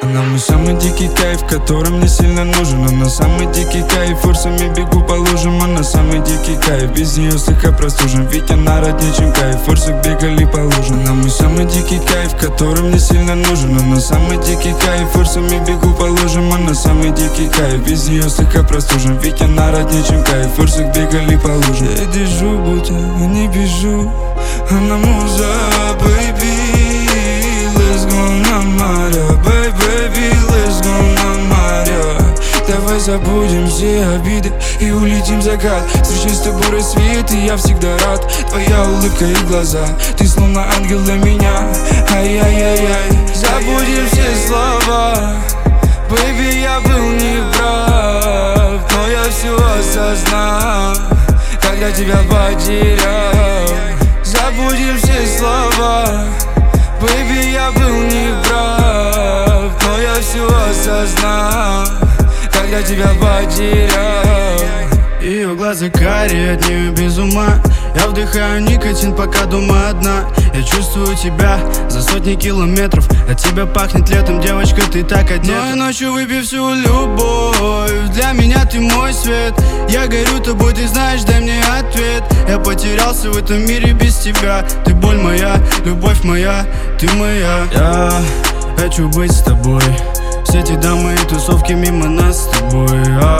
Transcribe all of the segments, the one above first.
Она мой самый дикий кайф, который мне сильно нужен. Она самый дикий кайф, форсами бегу по лужам. Она самый дикий кайф, без нее слегка простужен. Ведь она роднее, чем кайф, форсах бегали по лужам. Она мой самый дикий кайф, который мне сильно нужен. Она самый дикий кайф, форсами бегу по лужам. Она самый дикий кайф, без нее слегка простужен. Ведь она роднее, чем кайф, форсах бегали по лужам. Я держу, будто не бежу. Она муза, baby. Let's go на море, baby, let's go на море. Давай забудем все обиды и улетим в закат. Встречать с тобой рассвет, и я всегда рад. Твоя улыбка и глаза, ты словно ангел для меня. Ай-яй-яй-яй. Забудем все слова, baby, я был неправ, но я все осознал, когда тебя потерял. Забудем все слова, baby, я был неправ, но я все осознал, когда тебя потерял. Ее глаза карие, от нее без ума. Я вдыхаю никотин, пока дома одна. Я чувствую тебя за сотни километров. От тебя пахнет летом, девочка, ты так одета. Но и ночью выпив всю любовь, для меня ты мой свет. Я горю тобой, ты знаешь, дай мне ответ. Я потерялся в этом мире без тебя. Ты боль моя, любовь моя, ты моя. Я хочу быть с тобой. Все эти дамы и тусовки мимо нас с тобой.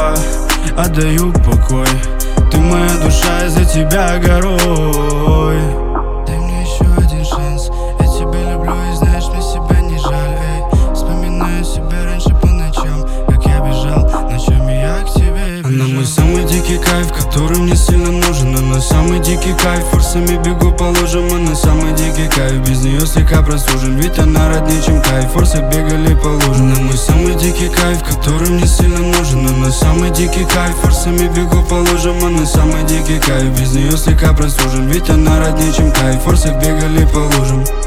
Отдаю покой. Ты моя душа, я за тебя горой. Дай мне еще один шанс. Я тебя люблю и знаешь, мне себя не жаль. Эй, вспоминаю себя раньше по ночам, как я бежал ночами, я к тебе бежал. Она мой самый дикий кайф, который мне сильно нужен. Она самый дикий кайф, форсами бегу по лужам. Она самый дикий кайф, без нее слегка простужен. Ведь она роднее, чем кайф, форсах бегали по лужам. Она мой самый дикий кайф, который мне сильно нужен. Она самый дикий кайф, форсами бегу по лужам. Она самый дикий кайф, без нее слегка простужен. Ведь она роднее, чем кайф, форсах бегали по лужам.